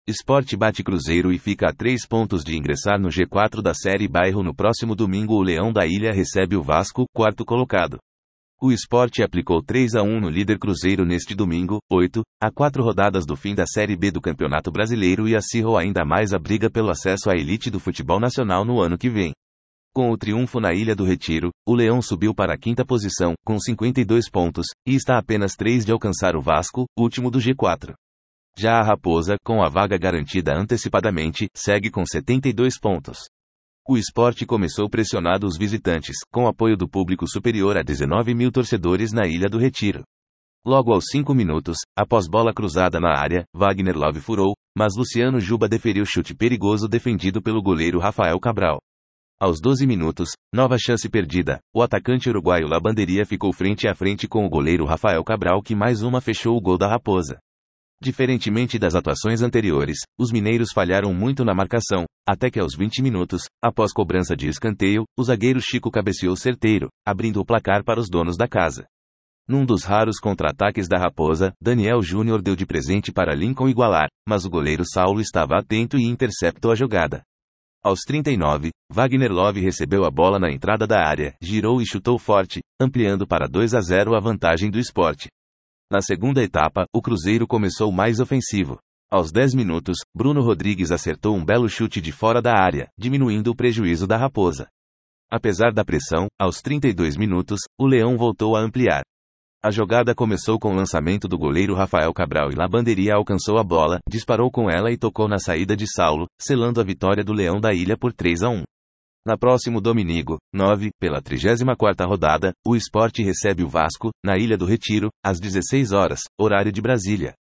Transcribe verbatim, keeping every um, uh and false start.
Sport bate Cruzeiro e fica a três pontos de ingressar no G quatro da Série Bairro. No próximo domingo o Leão da Ilha recebe o Vasco, quarto colocado. O Sport aplicou três a um no líder Cruzeiro neste domingo, oito, a quatro rodadas do fim da Série B do Campeonato Brasileiro e acirrou ainda mais a briga pelo acesso à elite do futebol nacional no ano que vem. Com o triunfo na Ilha do Retiro, o Leão subiu para a quinta posição, com cinquenta e dois pontos, e está a apenas três de alcançar o Vasco, último do G quatro. Já a Raposa, com a vaga garantida antecipadamente, segue com setenta e dois pontos. O Sport começou pressionado os visitantes, com apoio do público superior a dezenove mil torcedores na Ilha do Retiro. Logo aos cinco minutos, após bola cruzada na área, Wagner Love furou, mas Luciano Juba deferiu chute perigoso defendido pelo goleiro Rafael Cabral. Aos doze minutos, nova chance perdida, o atacante uruguaio Labanderia ficou frente a frente com o goleiro Rafael Cabral que mais uma fechou o gol da Raposa. Diferentemente das atuações anteriores, os mineiros falharam muito na marcação, até que aos vinte minutos, após cobrança de escanteio, o zagueiro Chico cabeceou certeiro, abrindo o placar para os donos da casa. Num dos raros contra-ataques da Raposa, Daniel Júnior deu de presente para Lincoln igualar, mas o goleiro Saulo estava atento e interceptou a jogada. Aos trinta e nove, Wagner Love recebeu a bola na entrada da área, girou e chutou forte, ampliando para dois a zero a vantagem do Sport. Na segunda etapa, o Cruzeiro começou mais ofensivo. Aos dez minutos, Bruno Rodrigues acertou um belo chute de fora da área, diminuindo o prejuízo da Raposa. Apesar da pressão, aos trinta e dois minutos, o Leão voltou a ampliar. A jogada começou com o lançamento do goleiro Rafael Cabral e Labanderia alcançou a bola, disparou com ela e tocou na saída de Saulo, selando a vitória do Leão da Ilha por três a um. Na próximo domingo, nove, pela trigésima quarta rodada, o Sport recebe o Vasco, na Ilha do Retiro, às dezesseis horas, horário de Brasília.